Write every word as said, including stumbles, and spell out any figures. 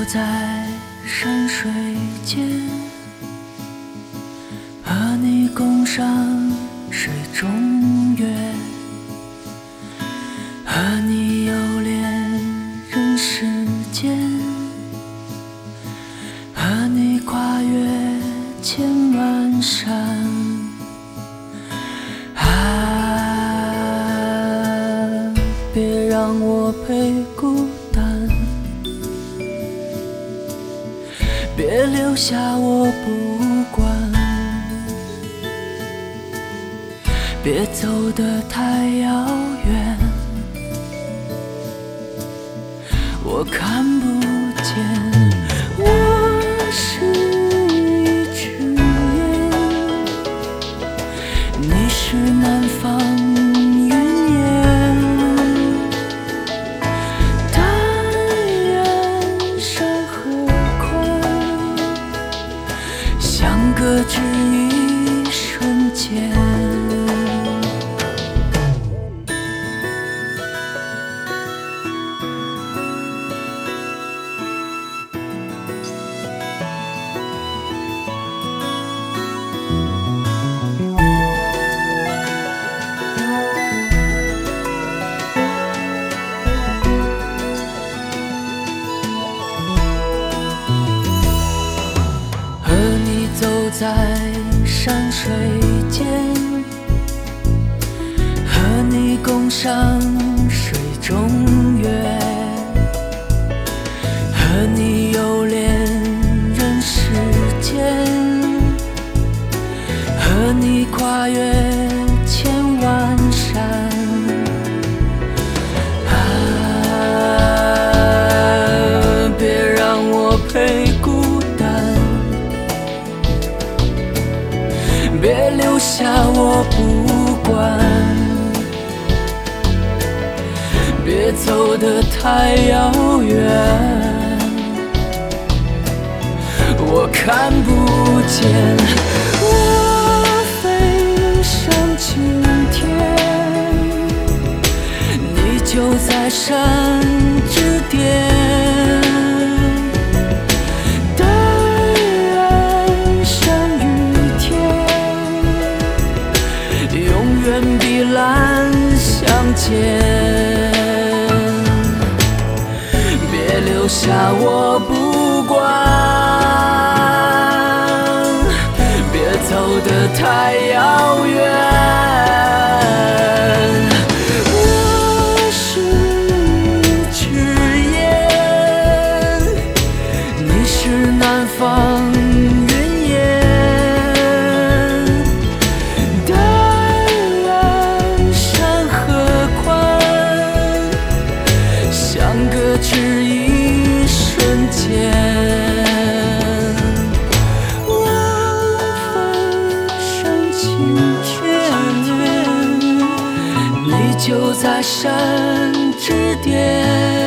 在山水间，和你共赏水中月，和你游恋人世间，和你跨越千万山。啊，别让我陪孤单，别留下我不管，别走得太遥远，我看不见。我是一只雁，你是南方云烟，但愿山河宽，相隔只一瞬间。在山水间，和你共赏水中月，和你游恋人世间，和你跨越千万山。啊，别让我陪孤单，别留下我不管，别走得太遥远，我看不见。我飞上青天，你就在山之巅。碧蓝相间，别留下我不管，别走得太遥远。我是一只雁，你是南方云烟。只一瞬间，晚风上青天，你就在山之巅。